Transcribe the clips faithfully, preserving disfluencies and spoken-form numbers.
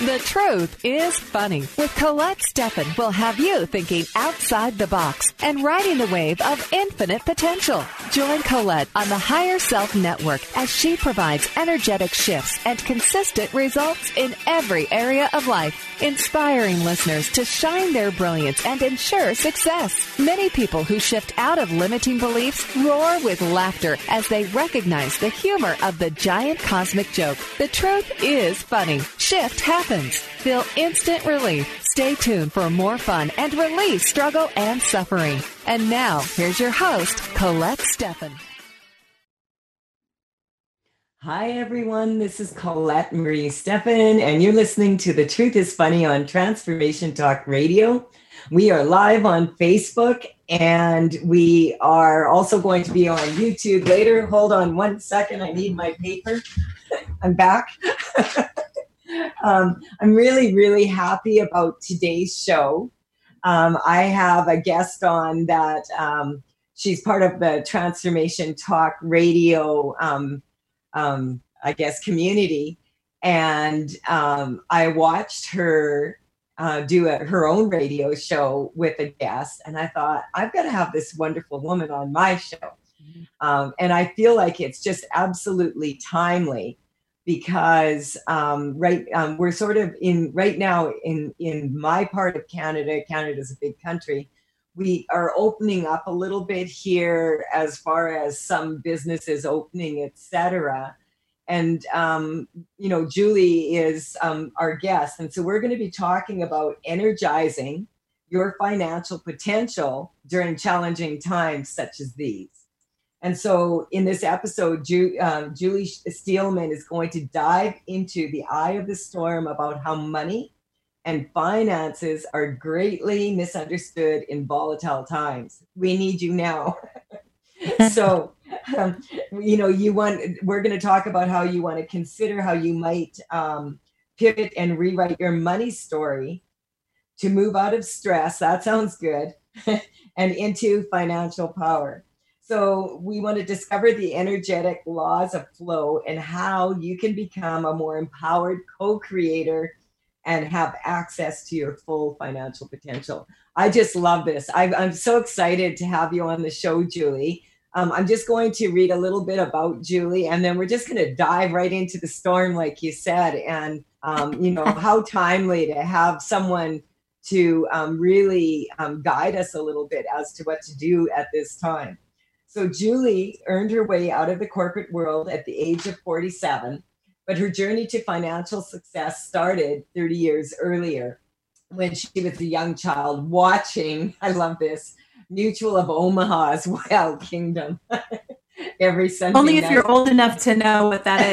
The Truth is Funny with Colette Steffen will have you thinking outside the box and riding the wave of infinite potential. Join Colette on the Higher Self Network as she provides energetic shifts and consistent results in every area of life, inspiring listeners to shine their brilliance and ensure success. Many people who shift out of limiting beliefs roar with laughter as they recognize the humor of the giant cosmic joke. The truth is funny. Shift happens. Feel instant relief. Stay tuned for more fun and release struggle and suffering. And now, here's your host, Colette Steffen. Hi, everyone. This is Colette Marie Steffen, and you're listening to The Truth is Funny on Transformation Talk Radio. We are live on Facebook, and we are also going to be on YouTube later. Hold on one second. I need my paper. I'm back. Um, I'm really, really happy about today's show. Um, I have a guest on that um, she's part of the Transformation Talk Radio, um, um, I guess, community. And um, I watched her uh, do a, her own radio show with a guest. And I thought, I've got to have this wonderful woman on my show. Um, and I feel like it's just absolutely timely. Because um, right, um, we're sort of in right now in, in my part of Canada. Canada's a big country. We are opening up a little bit here as far as some businesses opening, et cetera. And, um, you know, Julie is um, our guest. And so we're going to be talking about energizing your financial potential during challenging times such as these. And so in this episode, Ju- um, Julie Steelman is going to dive into the eye of the storm about how money and finances are greatly misunderstood in volatile times. We need you now. So, um, you know, you want, we're going to talk about how you want to consider how you might um, pivot and rewrite your money story to move out of stress. That sounds good. And into financial power. So we want to discover the energetic laws of flow and how you can become a more empowered co-creator and have access to your full financial potential. I just love this. I, I'm so excited to have you on the show, Julie. Um, I'm just going to read a little bit about Julie, and then we're just going to dive right into the storm, like you said, and um, you know, how timely to have someone to um, really um, guide us a little bit as to what to do at this time. So Julie earned her way out of the corporate world at the age of forty-seven, but her journey to financial success started thirty years earlier when she was a young child watching, I love this, Mutual of Omaha's Wild Kingdom every Sunday Only if night. You're old enough to know what that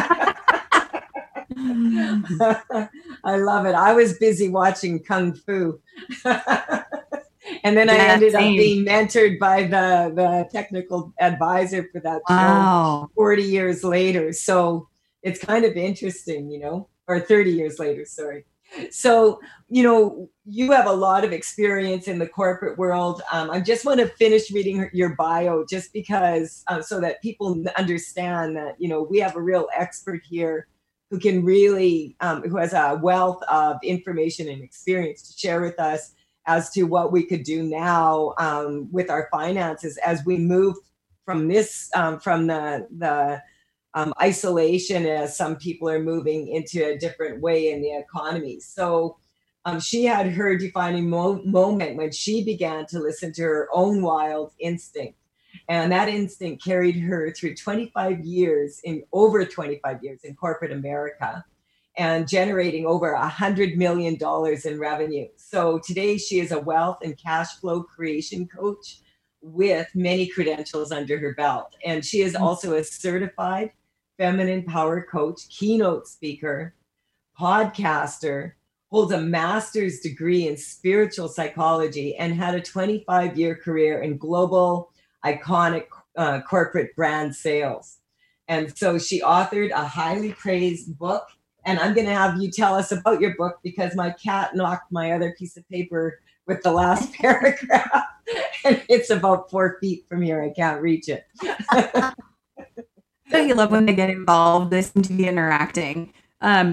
is. I love it. I was busy watching Kung Fu. And then yeah, I ended same. up being mentored by the, the technical advisor for that wow. show forty years later. So it's kind of interesting, you know, or thirty years later, sorry. So, you know, you have a lot of experience in the corporate world. Um, I just want to finish reading your bio just because uh, so that people understand that, you know, we have a real expert here who can really, um, who has a wealth of information and experience to share with us as to what we could do now um, with our finances as we move from this, um, from the, the um, isolation as some people are moving into a different way in the economy. So um, she had her defining mo- moment when she began to listen to her own wild instinct. And that instinct carried her through twenty-five years, in over twenty-five years in corporate America, and generating over one hundred million dollars in revenue. So today she is a wealth and cash flow creation coach with many credentials under her belt. And she is also a certified feminine power coach, keynote speaker, podcaster, holds a master's degree in spiritual psychology, and had a twenty-five year career in global iconic uh, corporate brand sales. And so she authored a highly praised book. And I'm going to have you tell us about your book because my cat knocked my other piece of paper with the last paragraph. And it's about four feet from here. I can't reach it. Don't you love when they get involved? They seem to be interacting. Um,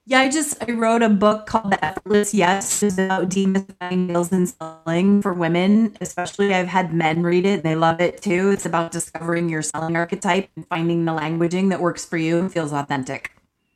Yeah, I just I wrote a book called The Effortless Yes. It's about demystifying sales and selling for women. Especially, I've had men read it; they love it too. It's about discovering your selling archetype and finding the languaging that works for you and feels authentic.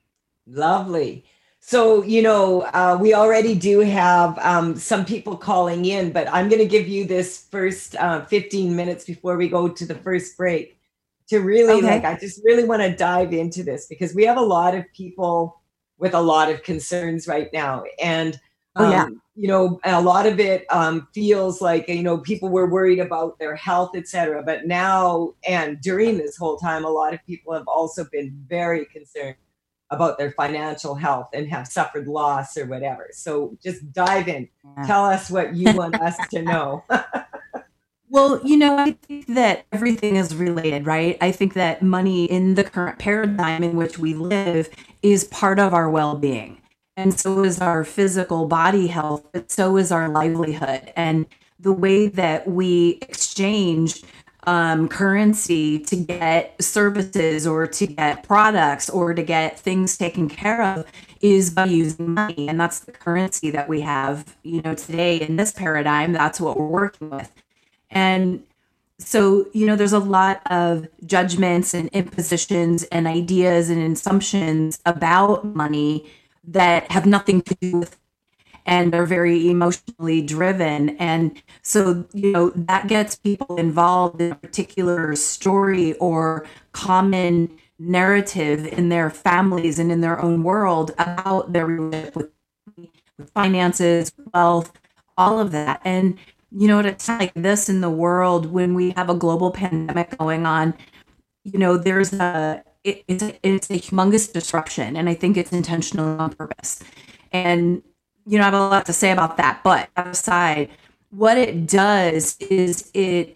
Lovely. So, you know, uh, we already do have um, some people calling in, but I'm going to give you this first uh, fifteen minutes before we go to the first break to really, Okay. like, I just really want to dive into this because we have a lot of people with a lot of concerns right now. And, Oh yeah. um, you know, a lot of it um, feels like, you know, people were worried about their health, et cetera. But now and during this whole time, a lot of people have also been very concerned about their financial health and have suffered loss or whatever. So just dive in. Yeah. Tell us what you want us to know. Well, you know, I think that everything is related, right? I think that money in the current paradigm in which we live is part of our well-being. And so is our physical body health, but so is our livelihood. And the way that we exchange um, currency to get services or to get products or to get things taken care of is by using money. And that's the currency that we have, you know, today in this paradigm. That's what we're working with. And so, you know, there's a lot of judgments and impositions and ideas and assumptions about money that have nothing to do with, and are very emotionally driven. And so, you know, that gets people involved in a particular story or common narrative in their families and in their own world about their relationship with, with finances, wealth, all of that. And you know, at a time like this in the world, when we have a global pandemic going on, you know, there's a, it, it's, a it's a humongous disruption. And I think it's intentional on purpose. And, you know, I have a lot to say about that. But aside, what it does is it,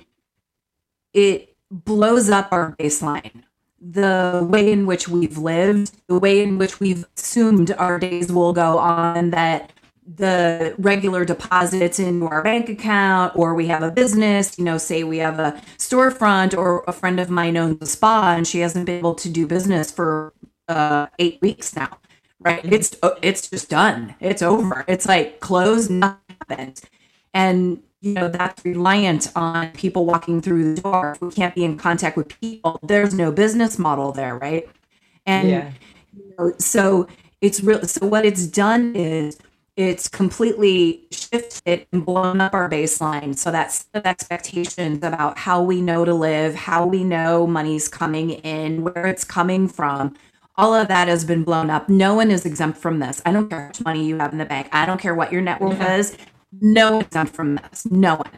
it blows up our baseline. The way in which we've lived, the way in which we've assumed our days will go on, that the regular deposits into our bank account, or we have a business, you know, say we have a storefront, or a friend of mine owns a spa and she hasn't been able to do business for uh, eight weeks now, right? It's, it's just done. It's over. It's like closed, nothing happened. And, you know, that's reliant on people walking through the door. If we can't be in contact with people, there's no business model there, right? And Yeah. you know, so it's real. So what it's done is, it's completely shifted and blown up our baseline. So that's the expectations about how we know to live, how we know money's coming in, where it's coming from. All of that has been blown up. No one is exempt from this. I don't care how much money you have in the bank. I don't care what your net worth is. No one's exempt from this. No one.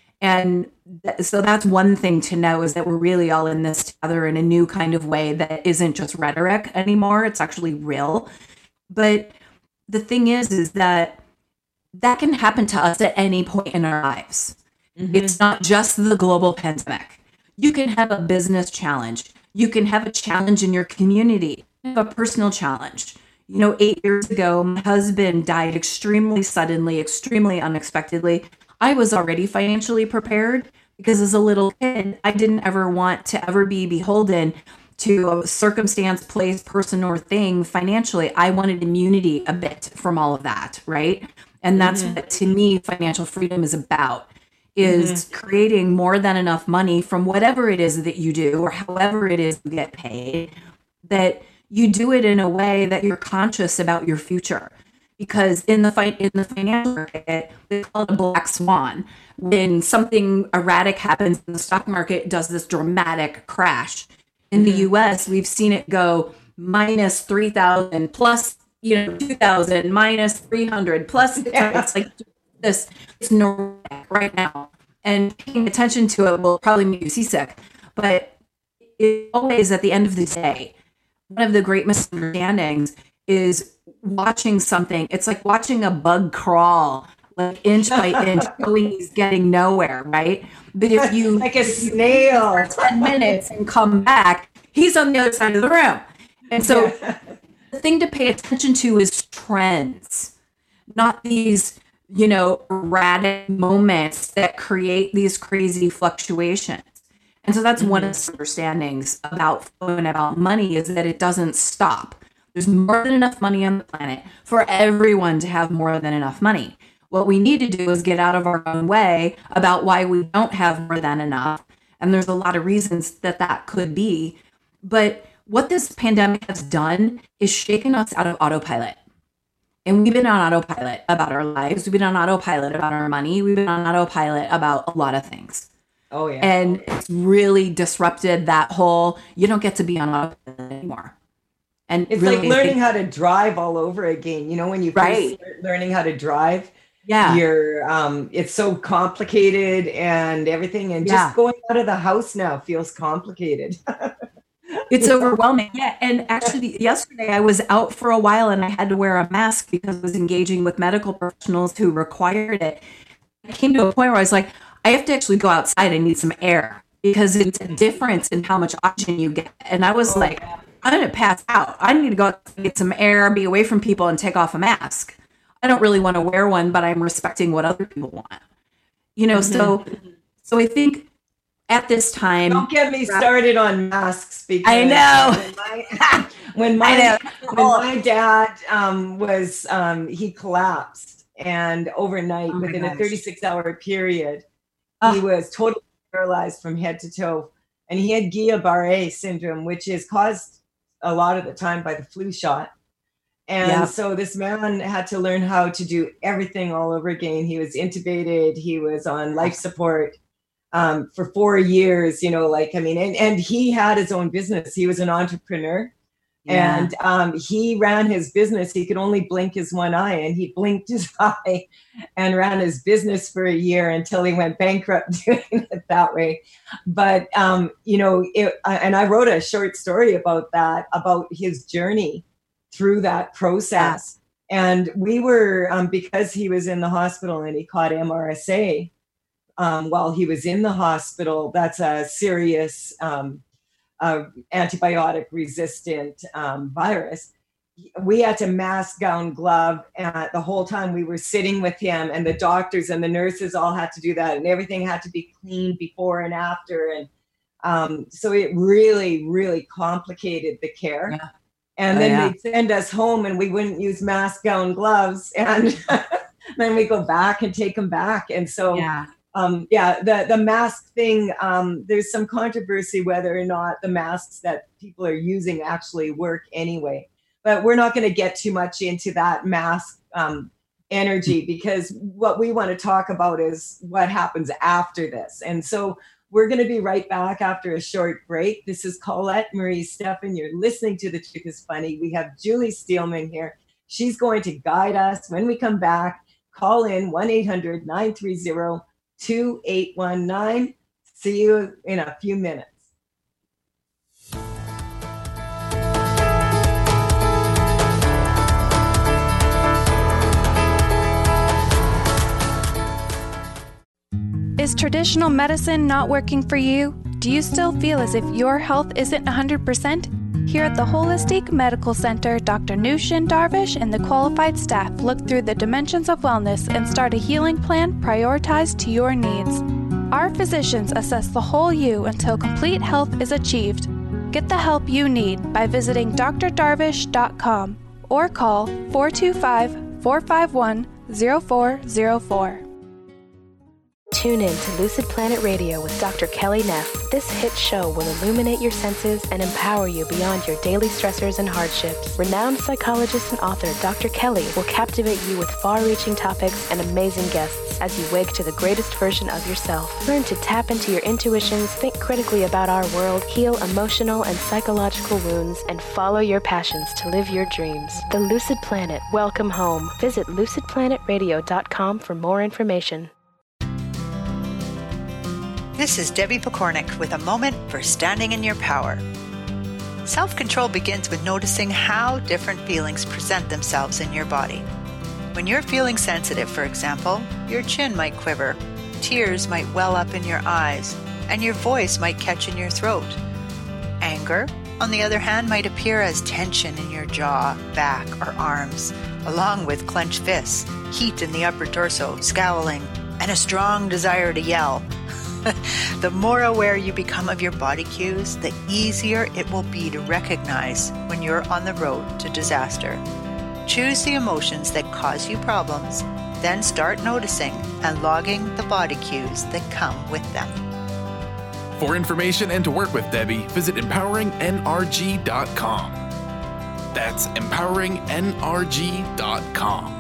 And th- so that's one thing to know, is that we're really all in this together in a new kind of way that isn't just rhetoric anymore. It's actually real. But the thing is, is that that can happen to us at any point in our lives. Mm-hmm. It's not just the global pandemic. You can have a business challenge. You can have a challenge in your community, you have a personal challenge. You know, eight years ago, my husband died extremely suddenly, extremely unexpectedly. I was already financially prepared because as a little kid, I didn't ever want to ever be beholden to a circumstance, place, person, or thing financially. I wanted immunity a bit from all of that, right? And that's mm-hmm. what, to me, financial freedom is about, is mm-hmm. creating more than enough money from whatever it is that you do, or however it is you get paid, that you do it in a way that you're conscious about your future. Because in the fight in the financial market, they call it a black swan. When something erratic happens in the stock market, it does this dramatic crash. In the U S, we've seen it go minus three thousand plus, you know, two thousand minus three hundred plus. Yeah. It's like this, it's normal right now. And paying attention to it will probably make you seasick. But it always, at the end of the day, one of the great misunderstandings is watching something. It's like watching a bug crawl, like inch by inch, knowing he's getting nowhere, right? But if you like a snail for ten minutes and come back, he's on the other side of the room. And so yeah. the thing to pay attention to is trends, not these, you know, erratic moments that create these crazy fluctuations. And so that's mm-hmm. one of the understandings about flow and about money, is that it doesn't stop. There's more than enough money on the planet for everyone to have more than enough money. What we need to do is get out of our own way about why we don't have more than enough. And there's a lot of reasons that that could be. But what this pandemic has done is shaken us out of autopilot. And we've been on autopilot about our lives. We've been on autopilot about our money. We've been on autopilot about a lot of things. Oh, yeah. And it's really disrupted that whole, you don't get to be on autopilot anymore. And it's really, like learning how to drive all over again. You know, when you first right. start learning how to drive, yeah, you're, um, it's so complicated and everything. And just yeah. going out of the house now feels complicated. It's overwhelming. Yeah. And actually yesterday I was out for a while and I had to wear a mask because I was engaging with medical professionals who required it. I came to a point where I was like, I have to actually go outside. I need some air because it's a difference in how much oxygen you get. And I was oh, like, yeah. I'm going to pass out. I need to go out and get some air, be away from people and take off a mask. I don't really want to wear one, but I'm respecting what other people want. You know, mm-hmm. so so I think at this time, don't get me started on masks because I know when my when my, know. When my dad um, was um, he collapsed and overnight oh within gosh. a thirty-six hour period oh. he was totally paralyzed from head to toe, and he had Guillain-Barré syndrome, which is caused a lot of the time by the flu shot. And yep. so this man had to learn how to do everything all over again. He was intubated. He was on life support um, for four years, you know, like, I mean, and, and he had his own business. He was an entrepreneur yeah. and um, he ran his business. He could only blink his one eye, and he blinked his eye and ran his business for a year until he went bankrupt doing it that way. But, um, you know, it, and I wrote a short story about that, about his journey through that process. And we were, um, because he was in the hospital and he caught M R S A um, while he was in the hospital, that's a serious um, uh, antibiotic resistant um, virus. We had to mask, gown, glove, and the whole time we were sitting with him, and the doctors and the nurses all had to do that, and everything had to be cleaned before and after. And um, so it really, really complicated the care. Yeah. And then oh, yeah. they'd send us home and we wouldn't use mask, gown, gloves. And then we go back and take them back. And so, yeah, um, yeah the, the mask thing, um, there's some controversy whether or not the masks that people are using actually work anyway. But we're not going to get too much into that mask um, energy, because what we want to talk about is what happens after this. And so we're going to be right back after a short break. This is Colette Marie Steffen. You're listening to The Truth is Funny. We have Julie Steelman here. She's going to guide us. When we come back, call in one eight hundred nine three zero two eight one nine. See you in a few minutes. Is traditional medicine not working for you? Do you still feel as if your health isn't one hundred percent? Here at the Holistic Medical Center, Doctor Nushin Darvish and the qualified staff look through the dimensions of wellness and start a healing plan prioritized to your needs. Our physicians assess the whole you until complete health is achieved. Get the help you need by visiting d r darvish dot com or call four two five, four five one, zero four zero four. Tune in to Lucid Planet Radio with Doctor Kelly Neff. This hit show will illuminate your senses and empower you beyond your daily stressors and hardships. Renowned psychologist and author Doctor Kelly will captivate you with far-reaching topics and amazing guests as you wake to the greatest version of yourself. Learn to tap into your intuitions, think critically about our world, heal emotional and psychological wounds, and follow your passions to live your dreams. The Lucid Planet. Welcome home. Visit lucid planet radio dot com for more information. This is Debbie Pokornik with a moment for standing in your power. Self-control begins with noticing how different feelings present themselves in your body. When you're feeling sensitive, for example, your chin might quiver, tears might well up in your eyes, and your voice might catch in your throat. Anger, on the other hand, might appear as tension in your jaw, back, or arms, along with clenched fists, heat in the upper torso, scowling, and a strong desire to yell. The more aware you become of your body cues, the easier it will be to recognize when you're on the road to disaster. Choose the emotions that cause you problems, then start noticing and logging the body cues that come with them. For information and to work with Debbie, visit empowering N R G dot com. That's empowering N R G dot com.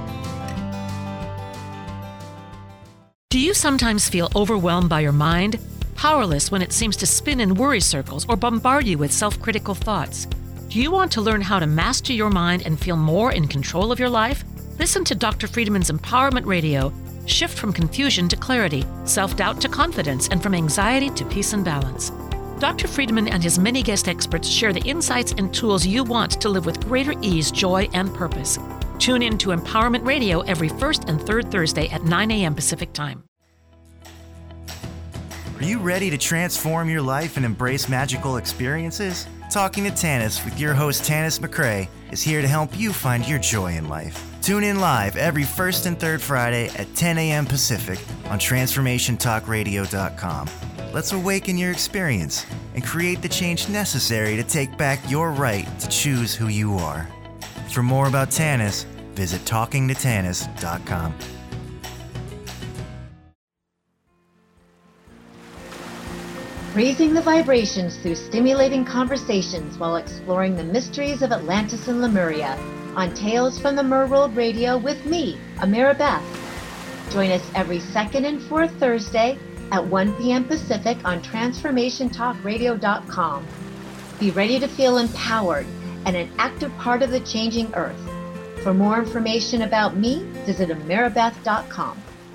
Do you sometimes feel overwhelmed by your mind? Powerless when it seems to spin in worry circles or bombard you with self-critical thoughts? Do you want to learn how to master your mind and feel more in control of your life? Listen to Doctor Friedman's Empowerment Radio. Shift from confusion to clarity, self-doubt to confidence, and from anxiety to peace and balance. Doctor Friedman and his many guest experts share the insights and tools you want to live with greater ease, joy, and purpose. Tune in to Empowerment Radio every first and third Thursday at nine a.m. Pacific Time. Are you ready to transform your life and embrace magical experiences? Talking to Tanis with your host Tanis McRae is here to help you find your joy in life. Tune in live every first and third Friday at ten a.m. Pacific on transformation talk radio dot com. Let's awaken your experience and create the change necessary to take back your right to choose who you are. For more about Tanis, visit talking to tanis dot com. Raising the vibrations through stimulating conversations while exploring the mysteries of Atlantis and Lemuria on Tales from the Merworld Radio with me, Amira Beth. Join us every second and fourth Thursday at one p.m. Pacific on transformation talk radio dot com. Be ready to feel empowered and an active part of the changing earth. For more information about me, visit amira beth dot com.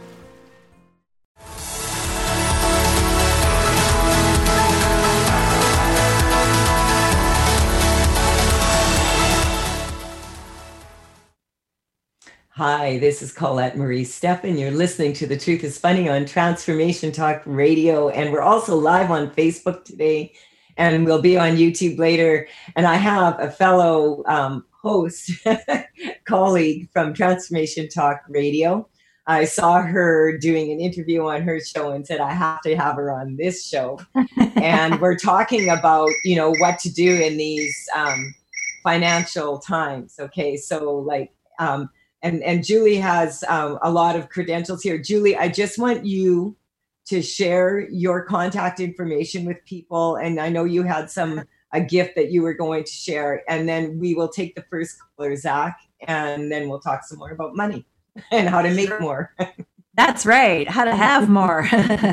Hi, this is Colette Marie Steffen. You're listening to The Truth is Funny on Transformation Talk Radio. And we're also live on Facebook today, and we'll be on YouTube later. And I have a fellow um, host, colleague from Transformation Talk Radio. I saw her doing an interview on her show and said, I have to have her on this show. And we're talking about, you know, what to do in these um, financial times. Okay, so like, um, And, and Julie has um, a lot of credentials here. Julie, I just want you to share your contact information with people. And I know you had some a gift that you were going to share. And then we will take the first caller, Zach, and then we'll talk some more about money and how to make more. That's right. How to have more.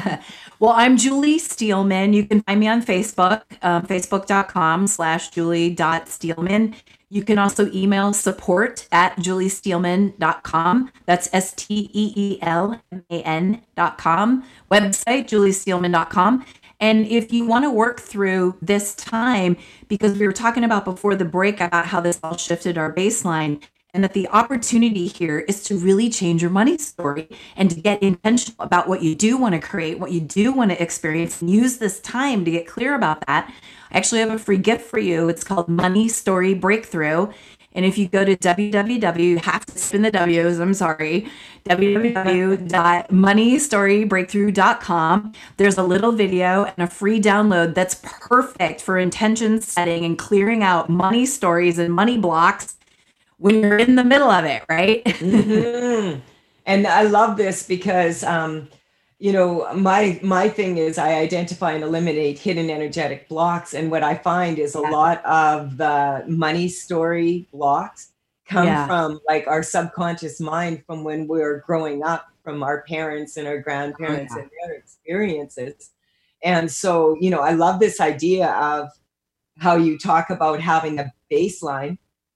Well, I'm Julie Steelman. You can find me on Facebook, um, facebook.com slash julie.steelman. You can also email support at julie steelman dot com. That's S T E E L M A N dot com. Website, julie steelman dot com. And if you want to work through this time, because we were talking about before the break about how this all shifted our baseline, and that the opportunity here is to really change your money story and to get intentional about what you do want to create, what you do want to experience, and use this time to get clear about that. I actually have a free gift for you. It's called Money Story Breakthrough. And if you go to www, you have to spin the W's, I'm sorry, w w w dot money story breakthrough dot com. There's a little video and a free download that's perfect for intention setting and clearing out money stories and money blocks when you're in the middle of it, right? Mm-hmm. And I love this because, um, you know, my my thing is I identify and eliminate hidden energetic blocks. And what I find is a yeah. lot of the money story blocks come yeah. from like our subconscious mind from when we were growing up, from our parents and our grandparents oh, yeah. and their experiences. And so, you know, I love this idea of how you talk about having a baseline.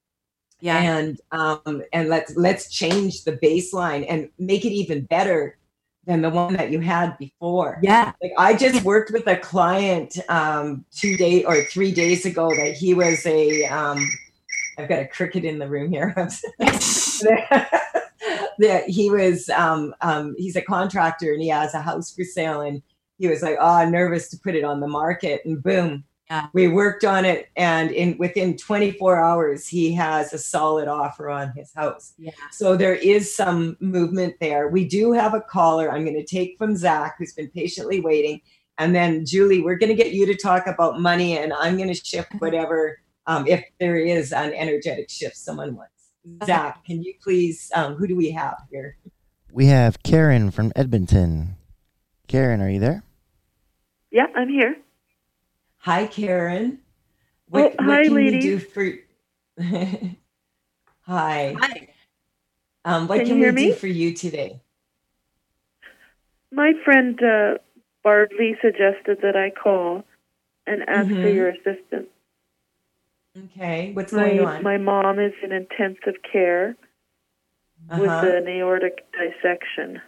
Yeah. And um, and let's let's change the baseline and make it even better than the one that you had before. Yeah. Like I just worked with a client um, two days or three days ago that he was a, um, I've got a cricket in the room here. that he was, um, um, he's a contractor and he has a house for sale, and he was like, oh, I'm nervous to put it on the market, and boom, Yeah. We worked on it, and in within twenty-four hours, he has a solid offer on his house. Yeah. So there is some movement there. We do have a caller I'm going to take from Zach, who's been patiently waiting. And then Julie, we're going to get you to talk about money, and I'm going to shift whatever, um, if there is an energetic shift someone wants. Zach, can you please, um, who do we have here? We have Karen from Edmonton. Karen, are you there? Yeah, I'm here. Hi, Karen. What, oh, what hi, can ladies. we do for? Hi. Hi. Um, what Can can, you we hear me? do for you today? My friend uh, Barb Lee suggested that I call and ask Mhm. for your assistance. Okay, what's My, going on? my mom is in intensive care with Uh-huh. an aortic dissection.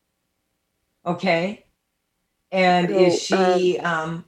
Okay. And So, is she, um,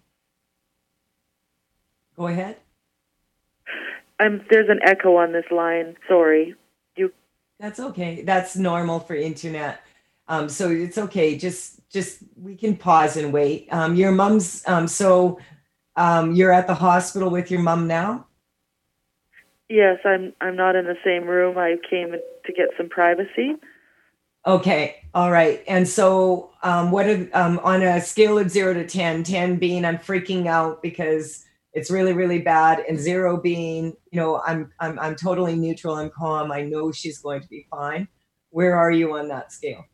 go ahead. I'm, there's an echo on this line. Sorry. You. That's okay. That's normal for internet. Um, so it's okay. Just, just, we can pause and wait. Um, your mom's, um, so, um, you're at the hospital with your mom now? Yes, I'm. I'm not in the same room. I came to get some privacy. Okay. All right. And so, um, what are, um, on a scale of zero to ten, ten being I'm freaking out because it's really, really bad, and zero being, you know, I'm, I'm, I'm totally neutral and calm. I know she's going to be fine. Where are you on that scale?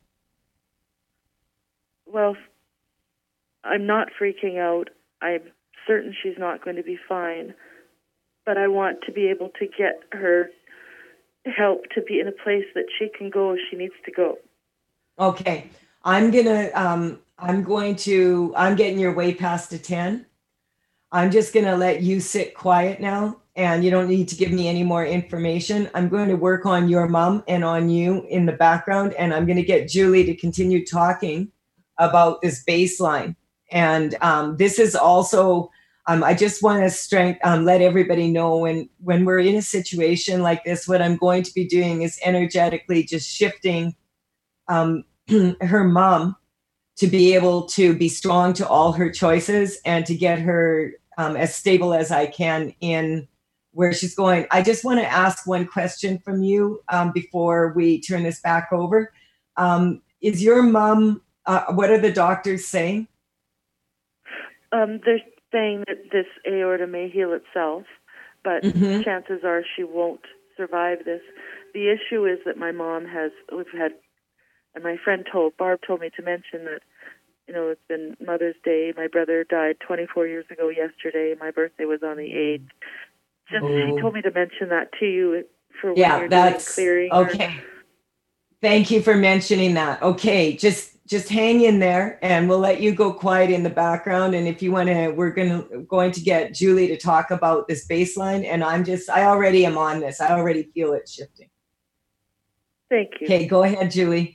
Well, I'm not freaking out. I'm certain she's not going to be fine, but I want to be able to get her help to be in a place that she can go if she needs to go. Okay. I'm gonna, um, I'm going to, I'm getting your way past a ten. I'm just gonna let you sit quiet now, and you don't need to give me any more information. I'm going to work on your mom and on you in the background, and I'm gonna get Julie to continue talking about this baseline. And um, this is also, um, I just want to strength, um, let everybody know when, when we're in a situation like this, what I'm going to be doing is energetically just shifting um, her mom to be able to be strong to all her choices and to get her um, as stable as I can in where she's going. I just want to ask one question from you um, before we turn this back over. Um, is your mom, uh, what are the doctors saying? Um, they're saying that this aorta may heal itself, but Mhm. chances are she won't survive this. The issue is that my mom has, we've had, and my friend told, Barb told me to mention that, you know, it's been Mother's Day. My brother died twenty-four years ago yesterday. My birthday was on the eighth. Just, Oh. she told me to mention that to you for when Yeah, you're that's doing clearing. or- okay. Thank you for mentioning that. Okay, just just hang in there, and we'll let you go quiet in the background. And if you want to, we're going to going to get Julie to talk about this baseline. And I'm just, I already am on this. I already feel it shifting. Thank you. Okay, go ahead, Julie.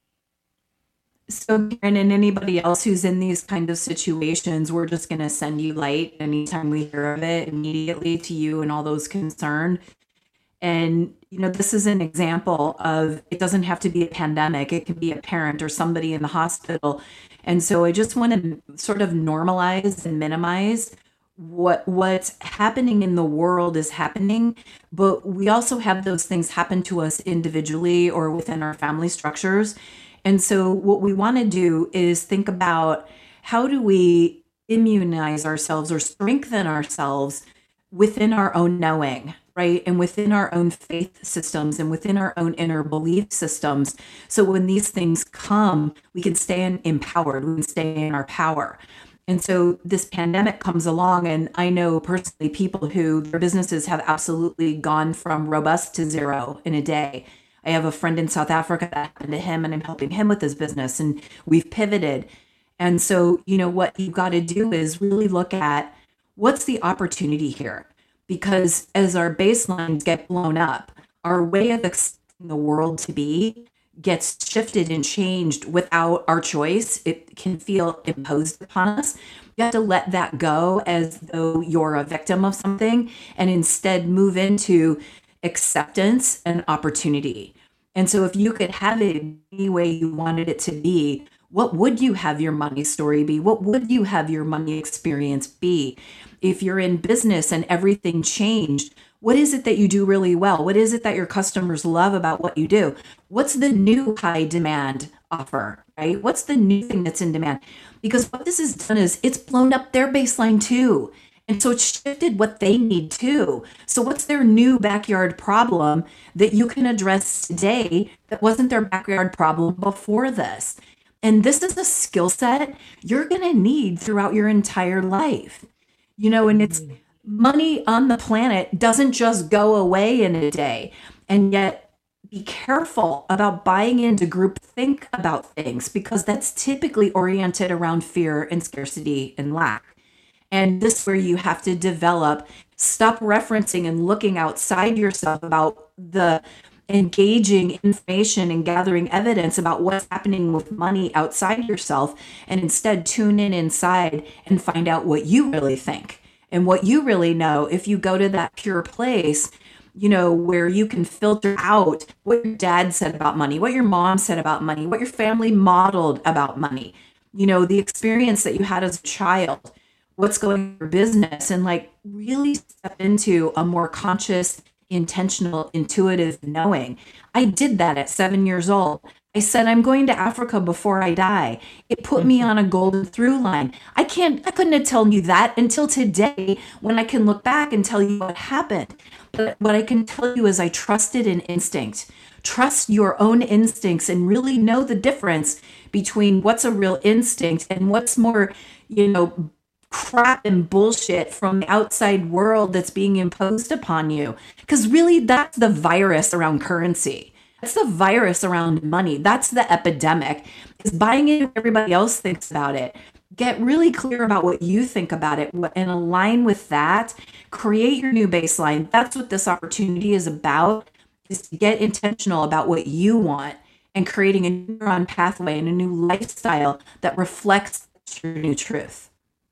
So, Karen, and anybody else who's in these kind of situations, we're just going to send you light anytime we hear of it immediately to you and all those concerned. And, you know, this is an example of it doesn't have to be a pandemic. It can be a parent or somebody in the hospital. And so I just want to sort of normalize and minimize what what's happening in the world is happening, but we also have those things happen to us individually or within our family structures. And so what we want to do is think about how do we immunize ourselves or strengthen ourselves within our own knowing, right? And within our own faith systems and within our own inner belief systems. So when these things come, we can stay empowered, we can stay in our power. And so this pandemic comes along, and I know personally people who their businesses have absolutely gone from robust to zero in a day. I have a friend in South Africa that happened to him, and I'm helping him with his business, and we've pivoted. And so, you know, what you've got to do is really look at what's the opportunity here? Because as our baselines get blown up, our way of expecting the world to be gets shifted and changed without our choice. It can feel imposed upon us. You have to let that go as though you're a victim of something and instead move into acceptance and opportunity. And so if you could have it any way you wanted it to be, What would you have your money story be? What would you have your money experience be? If you're in business and everything changed, what is it that you do really well? What is it that your customers love about what you do? What's the new high demand offer, right? What's the new thing that's in demand? Because what this has done is it's blown up their baseline too. And so it's shifted what they need too. So what's their new backyard problem that you can address today that wasn't their backyard problem before this? And this is a skill set you're going to need throughout your entire life. You know, and it's money on the planet doesn't just go away in a day. And yet be careful about buying into groupthink about things, because that's typically oriented around fear and scarcity and lack. And this is where you have to develop, stop referencing and looking outside yourself about the engaging information and gathering evidence about what's happening with money outside yourself, and instead tune in inside and find out what you really think and what you really know. If you go to that pure place, you know, where you can filter out what your dad said about money, what your mom said about money, what your family modeled about money, you know, the experience that you had as a child, what's going on in your business, and like really step into a more conscious, intentional, intuitive knowing. I did that at seven years old. I said, I'm going to Africa before I die. It put me on a golden through line. I can't, I couldn't have told you that until today, when I can look back and tell you what happened. But what I can tell you is I trusted an instinct. Trust your own instincts and really know the difference between what's a real instinct and what's more, you know, crap and bullshit from the outside world that's being imposed upon you. Because really, that's the virus around currency. That's the virus around money. That's the epidemic, is buying into what everybody else thinks about it. Get really clear about what you think about it and align with that. Create your new baseline. That's what this opportunity is about, is to get intentional about what you want and creating a neuron pathway and a new lifestyle that reflects your new truth.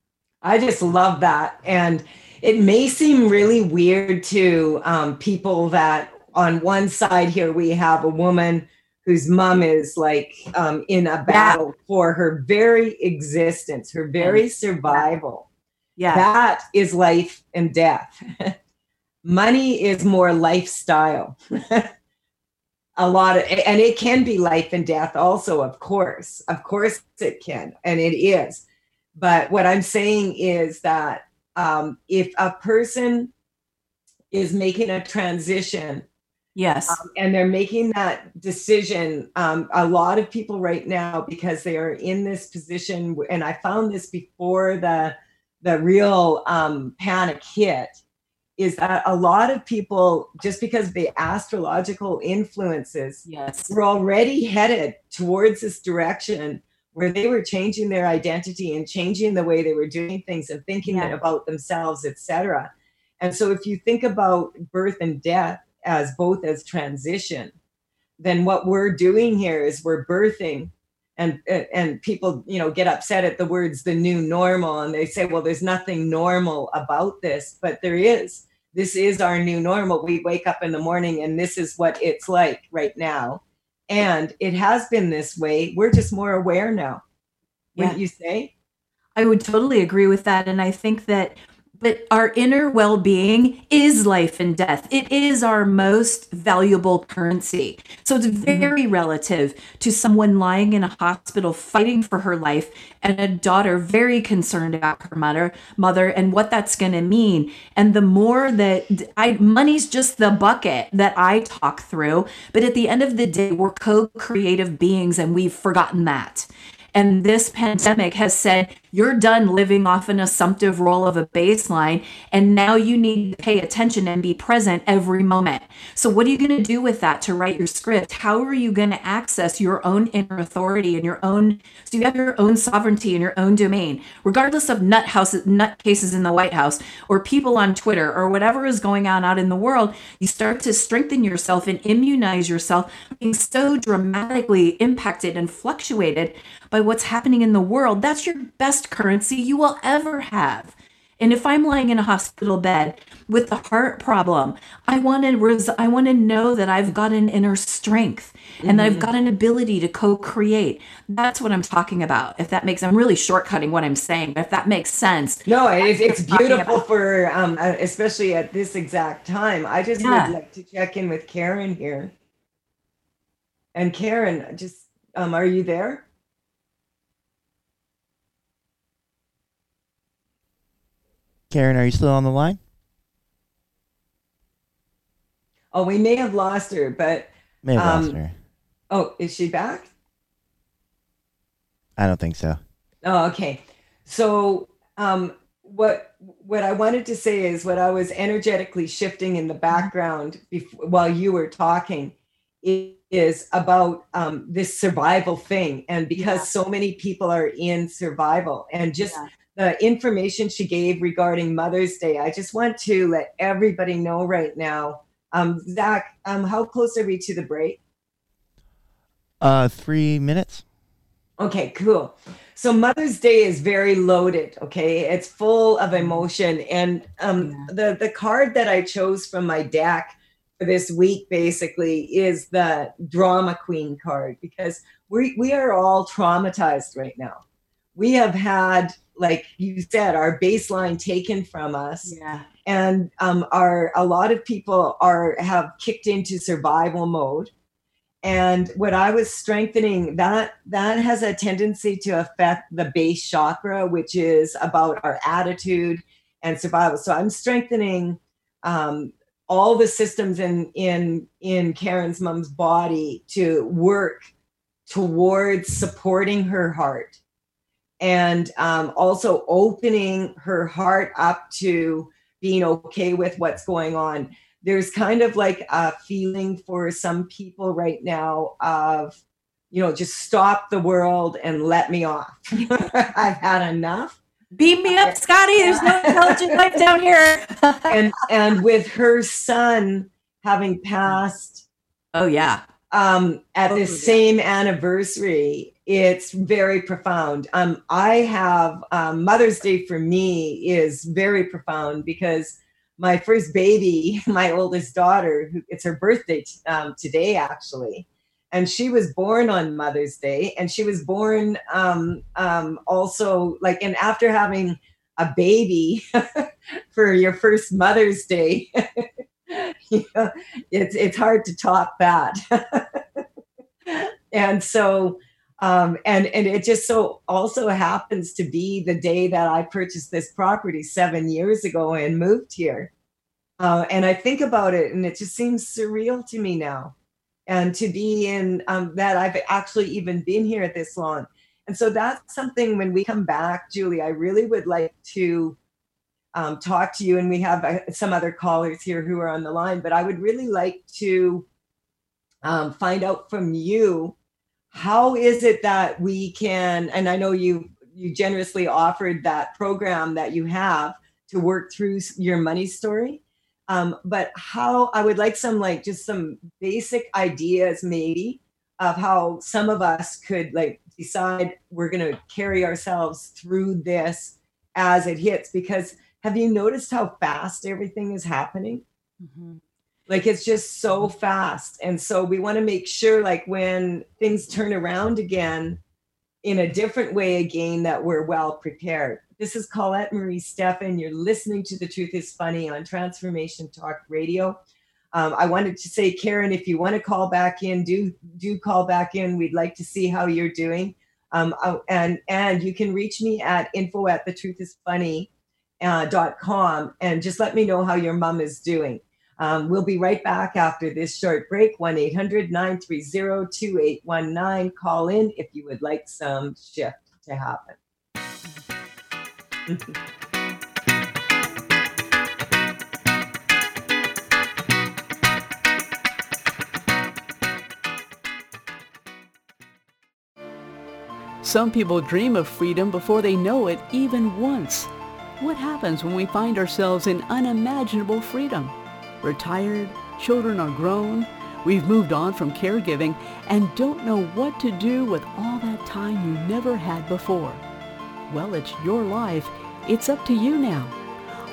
I just love that. And it may seem really weird to um, people that on one side here, we have a woman whose mom is like um, in a battle yeah. for her very existence, her very survival. Yeah. That is life and death. Money is more lifestyle. A lot of, and it can be life and death also, of course. Of course it can, and it is. But what I'm saying is that um, if a person is making a transition, yes, um, and they're making that decision, um, a lot of people right now, because they are in this position, and I found this before the the real um, panic hit, is that a lot of people, just because of the astrological influences, yes, were already headed towards this direction, where they were changing their identity and changing the way they were doing things and thinking yeah. about themselves, et cetera. And so if you think about birth and death as both as transition, then what we're doing here is we're birthing, and and people, you know, get upset at the words, the new normal, and they say, well, there's nothing normal about this, but there is. This is our new normal. We wake up in the morning and this is what it's like right now. And it has been this way. We're just more aware now. Wouldn't yeah. you say? I would totally agree with that. And I think that, but our inner well-being is life and death. It is our most valuable currency. So it's very mm-hmm. relative to someone lying in a hospital fighting for her life, and a daughter very concerned about her mother, mother and what that's going to mean. And the more that I, money's just the bucket that I talk through, but at the end of the day, we're co-creative beings, and we've forgotten that. And this pandemic has said, you're done living off an assumptive role of a baseline, and now you need to pay attention and be present every moment. So what are you going to do with that to write your script? How are you going to access your own inner authority and your own, so you have your own sovereignty in your own domain, regardless of nut houses, nut cases in the White House or people on Twitter or whatever is going on out in the world. You start to strengthen yourself and immunize yourself, being so dramatically impacted and fluctuated by what's happening in the world. That's your best currency you will ever have. And if I'm lying in a hospital bed with a heart problem, I want to res- I want to know that I've got an inner strength and mm-hmm. that I've got an ability to co-create. That's what I'm talking about. If that makes, I'm really shortcutting what I'm saying, but if that makes sense. No, it's, it's beautiful for, um, especially at this exact time. I just yeah. would like to check in with Karen here. And Karen, just, um, are you there? Karen, are you still on the line? Oh, we may have lost her, but may have um, lost her. Oh, is she back? I don't think so. Oh, okay. So, um, what what I wanted to say is what I was energetically shifting in the background before, while you were talking is about um, this survival thing, and because yeah. so many people are in survival, and just. Yeah. The information she gave regarding Mother's Day, I just want to let everybody know right now. Um, Zach, um, how close are we to the break? Uh, three minutes. Okay, cool. So Mother's Day is very loaded, okay? It's full of emotion. And um, yeah. the, the card that I chose from my deck for this week basically is the Drama Queen card, because we, we are all traumatized right now. We have had, like you said, our baseline taken from us. Yeah. And um, our a lot of people are have kicked into survival mode. And what I was strengthening, that that has a tendency to affect the base chakra, which is about our attitude and survival. So I'm strengthening um, all the systems in in in Karen's mom's body to work towards supporting her heart. And um, also opening her heart up to being okay with what's going on. There's kind of like a feeling for some people right now of, you know, just stop the world and let me off. I've had enough. Beam me up, Scotty. There's no intelligent life down here. and and with her son having passed. Oh, yeah. Um, at oh, the yeah. same anniversary, it's very profound. Um, I have um, Mother's Day for me is very profound because my first baby, my oldest daughter, who, it's her birthday t- um, today, actually. And she was born on Mother's Day. And she was born um, um, also like, and after having a baby for your first Mother's Day, you know, it's it's hard to top that. And so, um, and and it just so also happens to be the day that I purchased this property seven years ago and moved here. Uh, and I think about it, and it just seems surreal to me now. And to be in um, that I've actually even been here this long. And so that's something when we come back, Julie, I really would like to um, talk to you. And we have uh, some other callers here who are on the line, but I would really like to um, find out from you, how is it that we can, and I know you you generously offered that program that you have to work through your money story. Um, but how I would like some, like just some basic ideas maybe of how some of us could like decide we're going to carry ourselves through this as it hits. Because have you noticed how fast everything is happening? Mm-hmm. Like it's just so fast. And so we want to make sure like when things turn around again in a different way again, that we're well prepared. This is Colette Marie Steffen. You're listening to The Truth is Funny on Transformation Talk Radio. Um, I wanted to say, Karen, if you want to call back in, do do call back in. We'd like to see how you're doing. Um, and and you can reach me at info at the truth is funny dot com and just let me know how your mom is doing. Um, we'll be right back after this short break. one eight hundred nine three zero two eight one nine. Call in if you would like some shift to happen. Some people dream of freedom before they know it even once. What happens when we find ourselves in unimaginable freedom? We're tired, children are grown, we've moved on from caregiving, and don't know what to do with all that time you never had before. Well, it's your life. It's up to you now.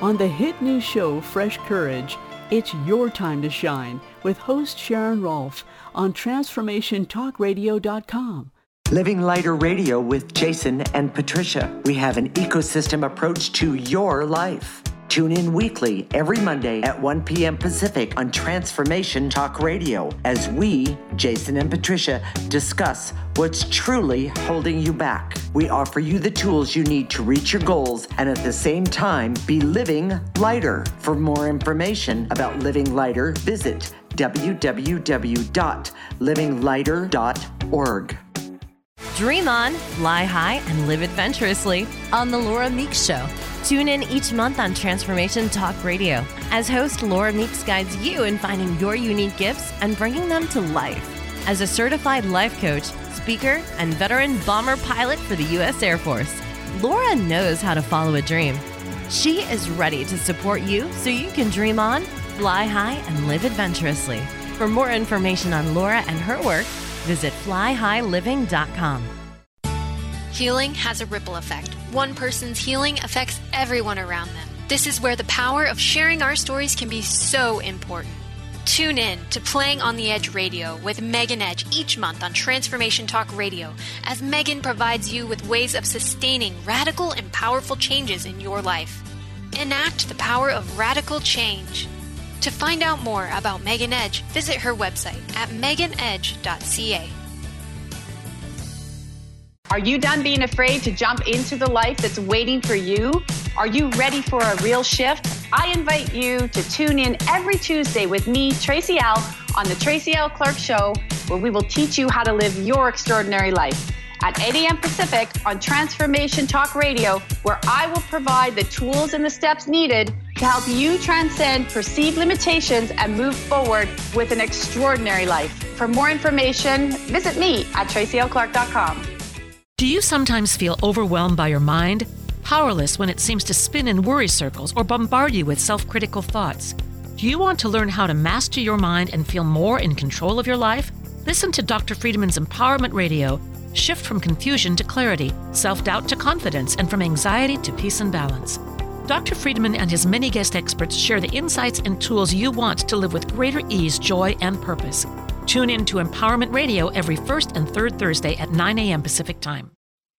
On the hit new show Fresh Courage, it's your time to shine with host Sharon Rolfe on transformation talk radio dot com. Living Lighter Radio with Jason and Patricia. We have an ecosystem approach to your life. Tune in weekly every Monday at one p.m. Pacific on Transformation Talk Radio as we, Jason and Patricia, discuss what's truly holding you back. We offer you the tools you need to reach your goals and at the same time be living lighter. For more information about Living Lighter, visit w w w dot living lighter dot org. Dream on, fly high, and live adventurously on The Laura Meeks Show. Tune in each month on Transformation Talk Radio as host Laura Meeks guides you in finding your unique gifts and bringing them to life. As a certified life coach, speaker, and veteran bomber pilot for the U S Air Force, Laura knows how to follow a dream. She is ready to support you so you can dream on, fly high, and live adventurously. For more information on Laura and her work, visit fly high living dot com. Healing has a ripple effect. One person's healing affects everyone around them. This is where the power of sharing our stories can be so important. Tune in to Playing on the Edge Radio with Megan Edge each month on Transformation Talk Radio as Megan provides you with ways of sustaining radical and powerful changes in your life. Enact the power of radical change. To find out more about Megan Edge, visit her website at megan edge dot c a. Are you done being afraid to jump into the life that's waiting for you? Are you ready for a real shift? I invite you to tune in every Tuesday with me, Tracy L., on the Tracy L. Clark Show, where we will teach you how to live your extraordinary life. At eight a.m. Pacific on Transformation Talk Radio, where I will provide the tools and the steps needed to help you transcend perceived limitations and move forward with an extraordinary life. For more information, visit me at tracy l clark dot com. Do you sometimes feel overwhelmed by your mind? Powerless when it seems to spin in worry circles or bombard you with self-critical thoughts? Do you want to learn how to master your mind and feel more in control of your life? Listen to Doctor Friedman's Empowerment Radio. Shift from confusion to clarity, self-doubt to confidence, and from anxiety to peace and balance. Doctor Friedman and his many guest experts share the insights and tools you want to live with greater ease, joy, and purpose. Tune in to Empowerment Radio every first and third Thursday at nine a.m. Pacific Time.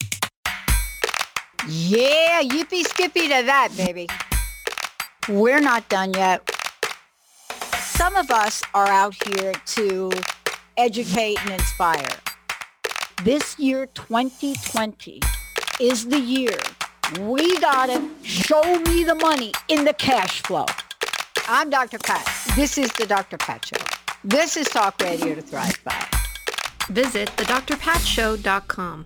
Yeah, yippee skippy to that, baby. We're not done yet. Some of us are out here to educate and inspire. This year, twenty twenty, is the year we gotta show me the money in the cash flow. I'm Doctor Pat. This is the Doctor Pat Show. This is Talk Radio to Thrive By. Visit the dr pat show dot com.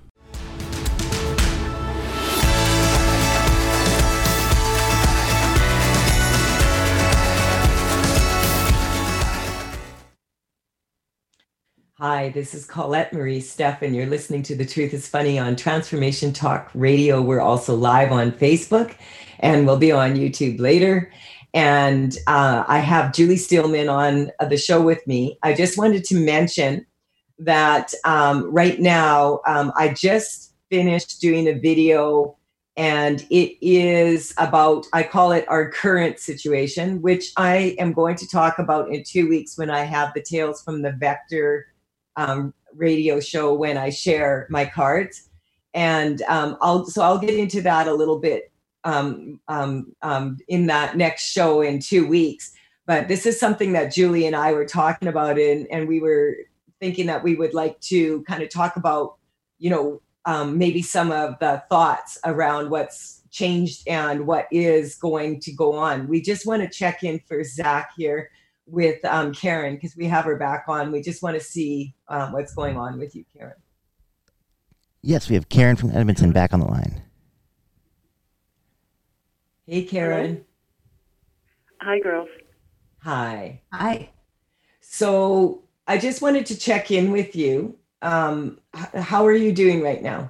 Hi, this is Colette Marie Steffen. You're listening to The Truth is Funny on Transformation Talk Radio. We're also live on Facebook and we'll be on YouTube later. And uh, I have Julie Steelman on the show with me. I just wanted to mention that um, right now, um, I just finished doing a video and it is about, I call it our current situation, which I am going to talk about in two weeks when I have the Tales from the Vector Um, radio show when I share my cards. And um, I'll so I'll get into that a little bit um, um, um, in that next show in two weeks. But this is something that Julie and I were talking about, and, and we were thinking that we would like to kind of talk about, you know, um, maybe some of the thoughts around what's changed and what is going to go on. We just want to check in for Zach here with um, Karen, because we have her back on. We just want to see um, what's going on with you, Karen. Yes, we have Karen from Edmonton back on the line. Hey, Karen. Hi, girls. Hi. Hi. So I just wanted to check in with you. Um, h- how are you doing right now?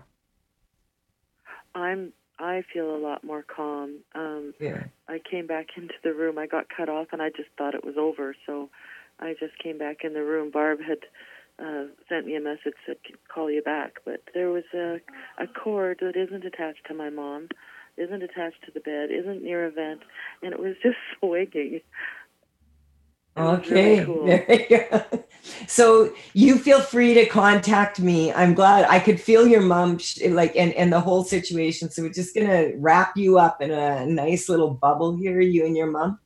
I'm. I feel a lot more calm. Um, yeah. I came back into the room. I got cut off, and I just thought it was over. So I just came back in the room. Barb had uh, sent me a message that could call you back, but there was a, a cord that isn't attached to my mom isn't attached to the bed, isn't near a vent, and it was just swinging. Okay, really cool. Very good. So you feel free to contact me. I'm glad I could feel your mom sh- like and, and the whole situation. So we're just gonna wrap you up in a nice little bubble here, you and your mom,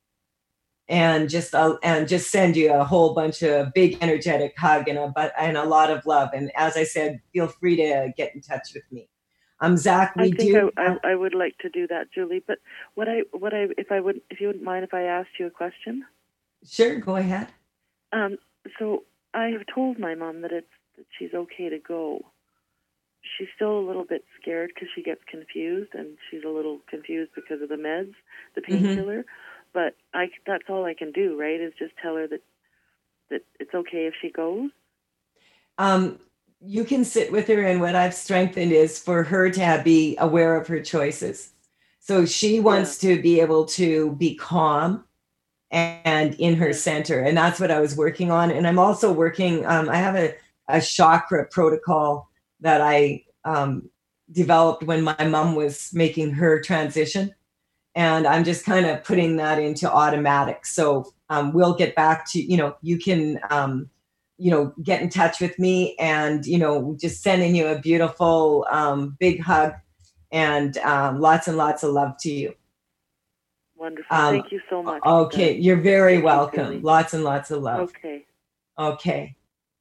and just uh, and just send you a whole bunch of big energetic hug and a but and a lot of love. And as I said, feel free to get in touch with me. I'm um, Zach. We I think do. I, I, I would like to do that, Julie. But what I what I if I would if you wouldn't mind if I asked you a question. Sure, go ahead. Um, so I have told my mom that it's that she's okay to go. She's still a little bit scared because she gets confused, and she's a little confused because of the meds, the painkiller. Mm-hmm. But I that's all I can do, right? Is just tell her that that it's okay if she goes. Um, you can sit with her, and what I've strengthened is for her to have, be aware of her choices. So she wants yeah. to be able to be calm and in her center. And that's what I was working on. And I'm also working, um, I have a, a chakra protocol that I um, developed when my mom was making her transition. And I'm just kind of putting that into automatic. So um, we'll get back to, you know, you can, um, you know, get in touch with me and, you know, just sending you a beautiful um, big hug and um, lots and lots of love to you. Wonderful. Um, Thank you so much. Okay. You're very Thank welcome. You, lots and lots of love. Okay. Okay.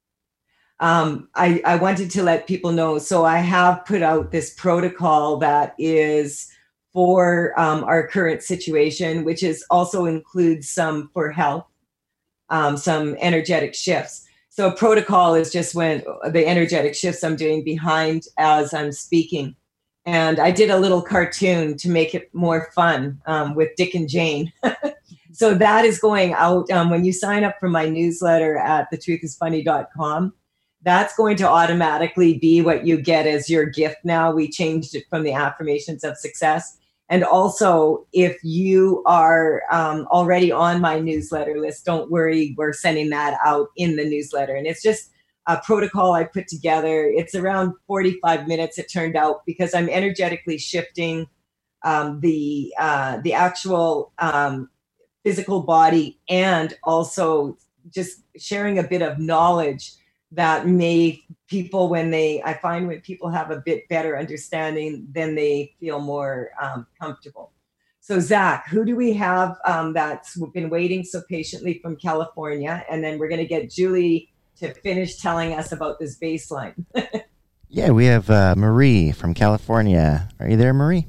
Um, I, I wanted to let people know. So I have put out this protocol that is for um, our current situation, which is also includes some for health, um, some energetic shifts. So a protocol is just when the energetic shifts I'm doing behind as I'm speaking. And I did a little cartoon to make it more fun um, with Dick and Jane. So that is going out um, when you sign up for my newsletter at the truth is funny dot com. That's going to automatically be what you get as your gift now. We changed it from the affirmations of success. And also, if you are um, already on my newsletter list, don't worry, we're sending that out in the newsletter. And it's just a protocol I put together. It's around forty-five minutes, it turned out, because I'm energetically shifting um, the uh, the actual um, physical body, and also just sharing a bit of knowledge that may people, when they, I find when people have a bit better understanding, then they feel more um, comfortable. So Zach, who do we have um, that's been waiting so patiently from California? And then we're going to get Julie to finish telling us about this baseline. Yeah, we have uh, Marie from California. Are you there, Marie?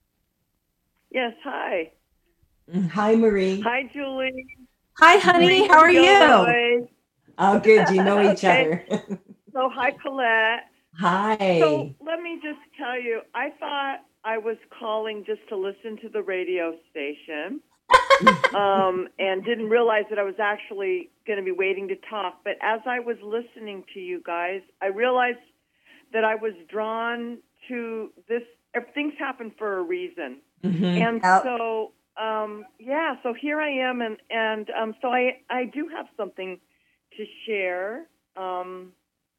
Yes, hi. Hi, Marie. Hi, Julie. Hi, honey. How are you? Oh, good. You know each okay. other. So, hi, Colette. Hi. So, let me just tell you, I thought I was calling just to listen to the radio station um, and didn't realize that I was actually going to be waiting to talk. But as I was listening to you guys, I realized that I was drawn to this. Things happen for a reason. Mm-hmm. And yep. so, um, yeah, so here I am. And, and um, so I, I do have something to share. Um,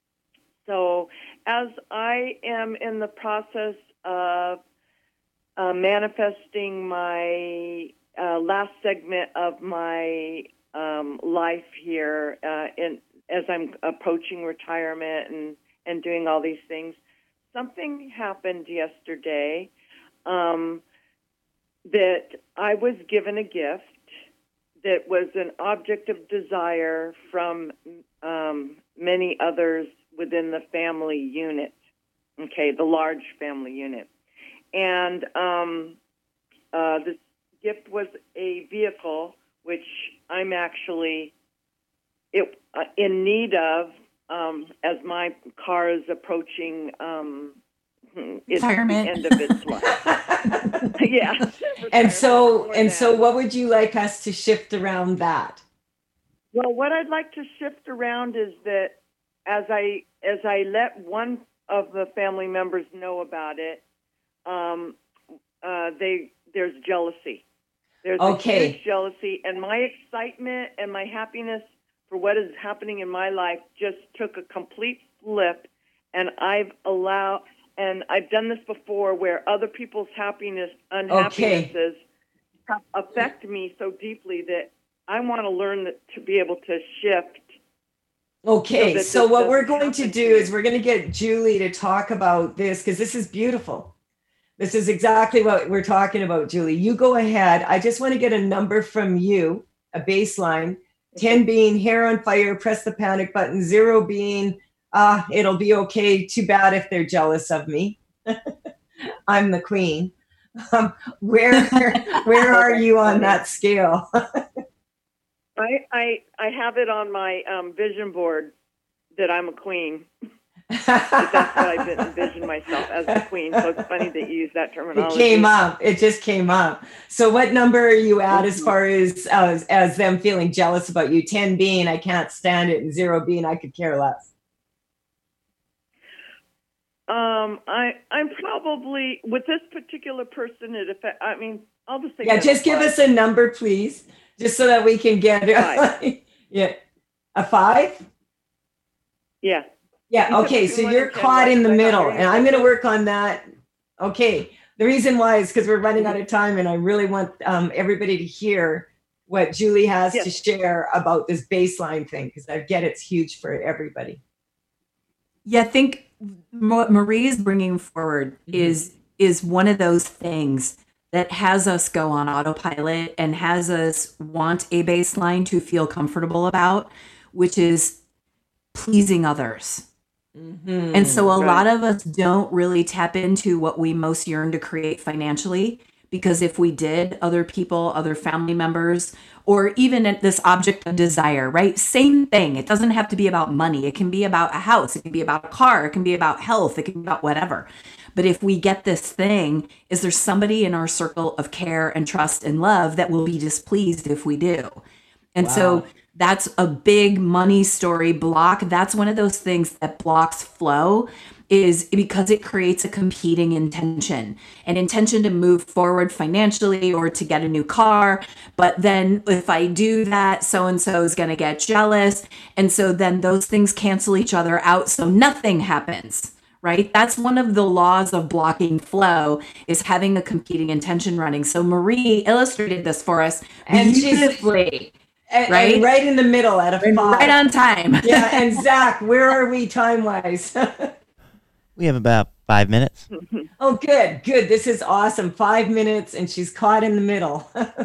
so as I am in the process of uh, manifesting my uh, last segment of my um, life here, uh, in, as I'm approaching retirement and, and doing all these things, something happened yesterday um, that I was given a gift that was an object of desire from um, many others within the family unit, okay, the large family unit. And um, uh, this gift was a vehicle, which I'm actually it, uh, in need of um, as my car is approaching um, its retirement. end of its life. Yeah. And so, and so what would you like us to shift around that? Well, what I'd like to shift around is that as I as I let one of the family members know about it, um, uh, they there's jealousy. There's okay. a huge jealousy, and my excitement and my happiness for what is happening in my life just took a complete flip, and I've allowed and I've done this before where other people's happiness, unhappinesses okay. affect me so deeply that I want to learn that, to be able to shift. Okay, so, so what we're going to do is we're going to get Julie to talk about this because this is beautiful. This is exactly what we're talking about, Julie. You go ahead. I just want to get a number from you, a baseline. ten being hair on fire, press the panic button. Zero being, ah, uh, it'll be okay. Too bad if they're jealous of me. I'm the queen. Um, where where are you on that scale? I, I I have it on my um, vision board that I'm a queen. That's what I've envisioned myself as a queen. So it's funny that you use that terminology. It came up. It just came up. So what number are you at as far as as, as them feeling jealous about you? ten being I can't stand it, and zero being I could care less. Um, I I'm probably with this particular person. It affect. I mean, I'll just say yeah. Just give us a number, please. Just so that we can get it. yeah. A five? Yeah. Yeah. Okay. So you're caught in the middle, and I'm going to work on that. Okay. The reason why is because we're running out of time, and I really want um, everybody to hear what Julie has yes. to share about this baseline thing, because I get it's huge for everybody. Yeah. I think what Marie's bringing forward mm-hmm. is is one of those things that has us go on autopilot and has us want a baseline to feel comfortable about, which is pleasing others. Mm-hmm. And so a right. lot of us don't really tap into what we most yearn to create financially, because if we did, other people, other family members, or even this object of desire, right? Same thing. It doesn't have to be about money. It can be about a house. It can be about a car. It can be about health. It can be about whatever. But if we get this thing, is there somebody in our circle of care and trust and love that will be displeased if we do? And wow. so that's a big money story block. That's one of those things that blocks flow, is because it creates a competing intention, an intention to move forward financially or to get a new car. But then if I do that, so-and-so is going to get jealous. And so then those things cancel each other out. So nothing happens. Right? That's one of the laws of blocking flow, is having a competing intention running. So Marie illustrated this for us and beautifully. And, right? And right in the middle at a five. Right on time. Yeah. And Zach, where are we time-wise? We have about five minutes. Oh, good. Good. This is awesome. Five minutes and she's caught in the middle.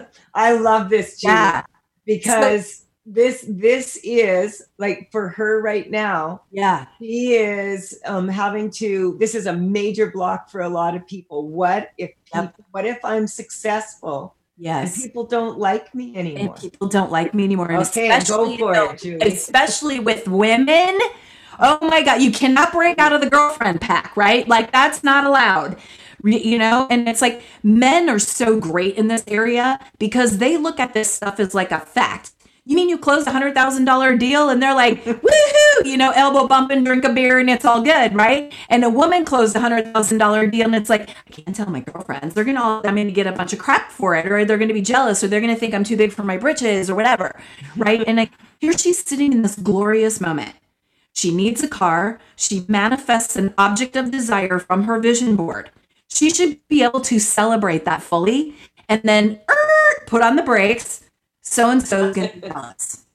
I love this, Julie, yeah. because... So- This this is like for her right now. Yeah, she is um, having to. This is a major block for a lot of people. What if people, yep. what if I'm successful? Yes, and people don't like me anymore. And people don't like me anymore. And okay, especially, go for you know, it, Julie. Especially with women. Oh my God, you cannot break out of the girlfriend pack, right? Like that's not allowed. You know, and it's like men are so great in this area because they look at this stuff as like a fact. You mean you closed a hundred thousand dollar deal and they're like, woohoo, you know, elbow bump and drink a beer and it's all good, right? And a woman closed a hundred thousand dollar deal and it's like, I can't tell my girlfriends. They're gonna all, I'm gonna get a bunch of crap for it, or they're gonna be jealous, or they're gonna think I'm too big for my britches, or whatever, right? And like, here she's sitting in this glorious moment. She needs a car. She manifests an object of desire from her vision board. She should be able to celebrate that fully, and then er, put on the brakes. So-and-so is going to balance.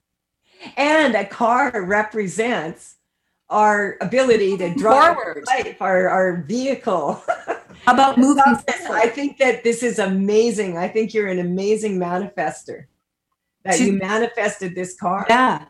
And a car represents our ability to drive forward, life, our, our vehicle. How about moving forward? I think that this is amazing. I think you're an amazing manifester. That She's, you manifested this car. Yeah.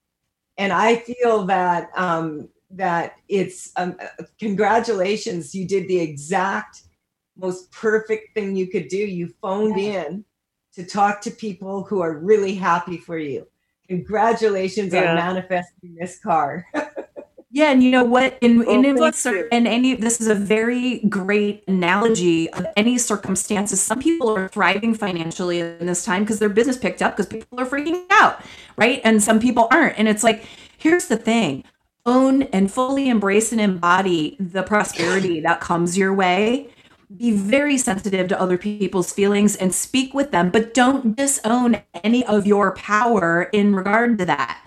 And I feel that um, that it's, um, congratulations. You did the exact most perfect thing you could do. You phoned yeah. in to talk to people who are really happy for you. Congratulations yeah. on manifesting this car. Yeah, and you know what? In in, in, in any, this is a very great analogy of any circumstances. Some people are thriving financially in this time because their business picked up because people are freaking out, right? And some people aren't. And it's like, here's the thing: own and fully embrace and embody the prosperity that comes your way. Be very sensitive to other people's feelings and speak with them, but don't disown any of your power in regard to that.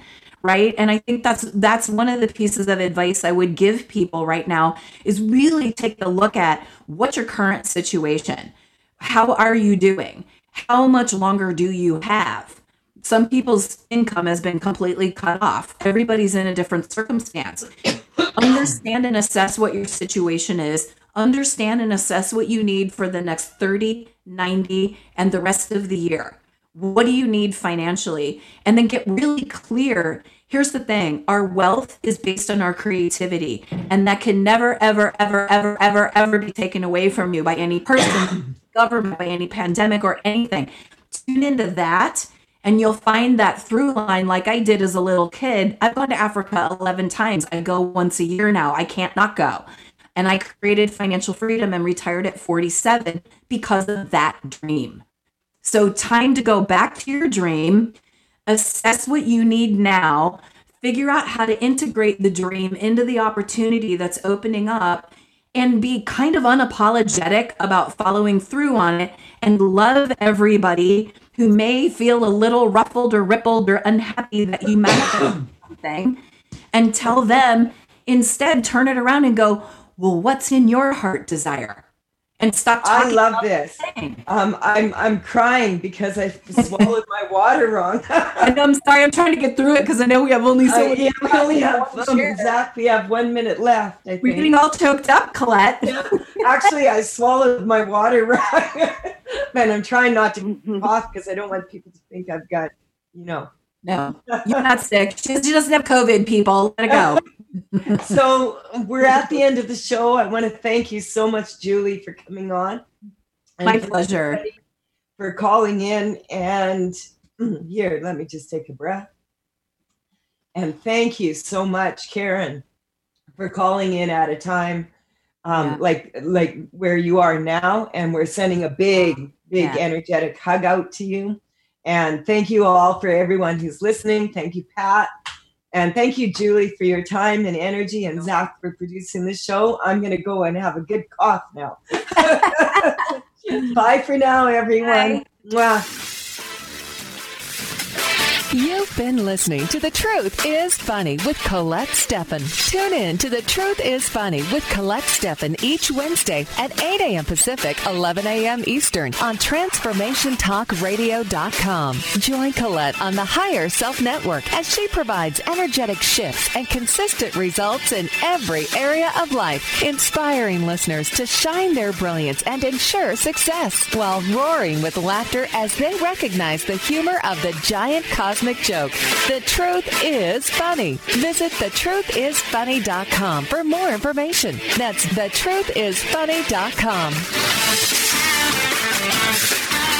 right? And I think that's that's one of the pieces of advice I would give people right now is really take a look at what's your current situation. How are you doing? How much longer do you have? Some people's income has been completely cut off. Everybody's in a different circumstance. Understand and assess what your situation is. Understand and assess what you need for the next thirty, ninety, and the rest of the year. What do you need financially? And then get really clear. Here's the thing. Our wealth is based on our creativity, and that can never, ever, ever, ever, ever, ever be taken away from you by any person, government, by any pandemic or anything. Tune into that, and you'll find that through line like I did as a little kid. I've gone to Africa eleven times. I go once a year now. I can't not go. And I created financial freedom and retired at forty-seven because of that dream. So time to go back to your dream, assess what you need now, figure out how to integrate the dream into the opportunity that's opening up, and be kind of unapologetic about following through on it, and love everybody who may feel a little ruffled or rippled or unhappy that you manifest something, and tell them instead, turn it around and go, well, what's in your heart desire? And stop talking. I love this. Um, I'm I'm crying because I swallowed my water wrong. And I'm sorry. I'm trying to get through it because I know we have only so. Uh, yeah, we only have um, exactly we have one minute left. I think. We're getting all choked up, Colette. Actually, I swallowed my water wrong, and I'm trying not to cough because I don't want people to think I've got, you know. No, you're not sick. She, she doesn't have COVID. People, let it go. So we're at the end of the show. I want to thank you so much, Julie, for coming on. And my pleasure. For calling in. And here, let me just take a breath. And thank you so much, Karen, for calling in at a time um, yeah. like like where you are now. And we're sending a big, big yeah. energetic hug out to you. And thank you all for everyone who's listening. Thank you, Pat. And thank you, Julie, for your time and energy, and Zach for producing the show. I'm going to go and have a good cough now. Bye for now, everyone. Mwah. You've been listening to The Truth is Funny with Colette Steffen. Tune in to The Truth is Funny with Colette Steffen each Wednesday at eight a.m. Pacific, eleven a.m. Eastern on transformation talk radio dot com. Join Colette on the Higher Self Network as she provides energetic shifts and consistent results in every area of life, inspiring listeners to shine their brilliance and ensure success while roaring with laughter as they recognize the humor of the giant cosmic joke. The Truth is Funny. Visit the truth is funny dot com for more information. That's the truth is funny dot com.